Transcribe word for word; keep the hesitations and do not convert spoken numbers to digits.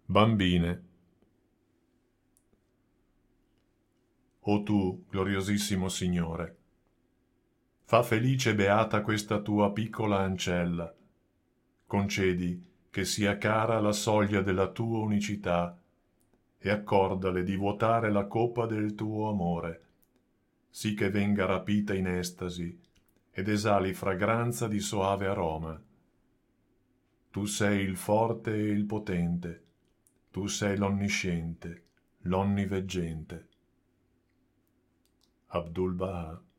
Bambine. O tu, gloriosissimo Signore, fa felice e beata questa tua piccola ancella, concedi che sia cara la soglia della tua unicità e accordale di vuotare la coppa del tuo amore, sì che venga rapita in estasi ed esali fragranza di soave aroma. Tu sei il forte e il potente, tu sei l'onnisciente, l'onniveggente. Abdul Baha.